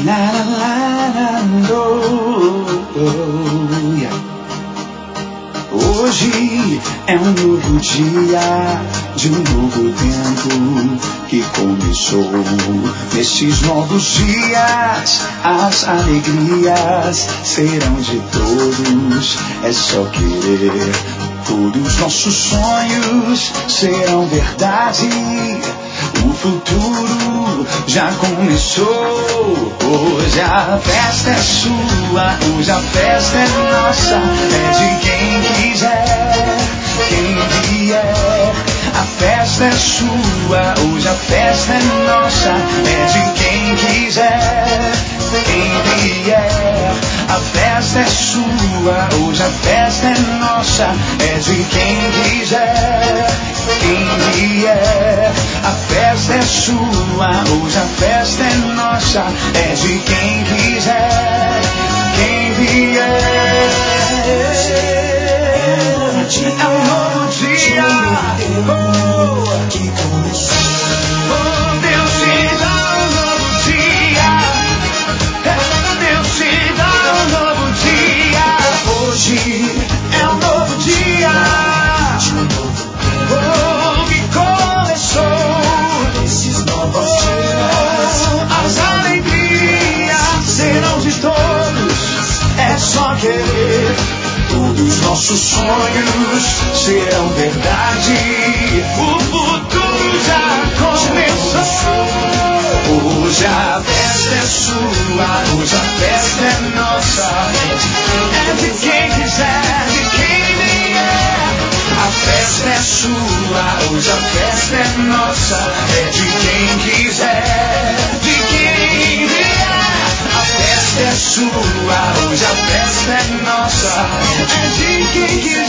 Na, na, na, na, oh, yeah. Hoje é um novo dia, de um novo tempo que começou. Nestes novos dias, as alegrias serão de todos. É só querer. Todos nossos sonhos serão verdade. O futuro já começou. Hoje a festa é sua, hoje a festa é nossa. É de quem quiser, quem vier. A festa é sua, hoje a festa é nossa. É de quem quiser, quem vier. A festa é sua, hoje a festa é nossa. É de quem quiser, quem vier. A festa é sua, hoje a festa é nossa. É de quem quiser, quem vier. É um novo dia, que começou. Oh, Deus te dá um novo dia. Deus te dá um novo dia. Hoje é um novo dia. Oh, que começou. Esses novos dias, as alegrias serão de todos. É só querer. Todos nossos sonhos serão verdade. O futuro já começou. Hoje a festa é sua, hoje a festa é nossa. É de quem quiser, de quem vier. A festa é sua, hoje a festa é nossa. É de quem quiser, de quem vier. A festa é sua, hoje a festa é nossa. É de quem quiser.